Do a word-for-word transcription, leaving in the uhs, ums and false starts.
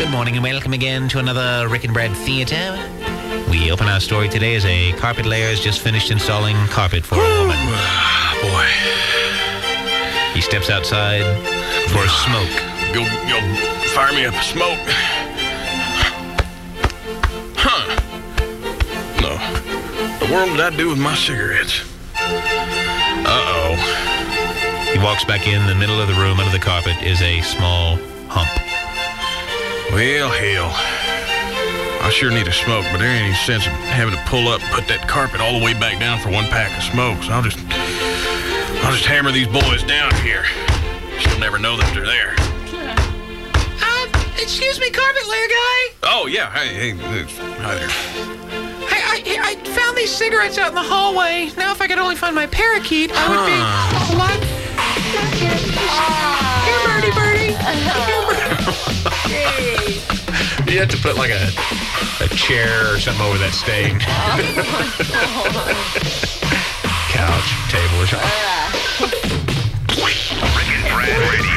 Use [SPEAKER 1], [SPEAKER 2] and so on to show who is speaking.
[SPEAKER 1] Good morning and welcome again to another Rick and Brad Theatre. We open our story today as a carpet layer has just finished installing carpet for a woman.
[SPEAKER 2] Boy.
[SPEAKER 1] He steps outside for a smoke.
[SPEAKER 2] Go, go, fire me up a smoke. Huh. No. What the world did I do with my cigarettes? Uh-oh.
[SPEAKER 1] He walks back in the middle of the room. Under the carpet is a small hump.
[SPEAKER 2] Well, hell. I sure need a smoke, but there ain't any sense of having to pull up and put that carpet all the way back down for one pack of smokes. I'll just... I'll just hammer these boys down here. She'll never know that they're there.
[SPEAKER 3] Uh, excuse me, carpet layer guy.
[SPEAKER 2] Oh, yeah. Hey, hey, hi there.
[SPEAKER 3] I, I, I found these cigarettes out in the hallway. Now, if I could only find my parakeet, I would be... What? Here, birdie, birdie. Here, birdie.
[SPEAKER 1] You have to put like a, a chair or something over that stain. Couch, table or something.
[SPEAKER 4] Rick and Brad Radio.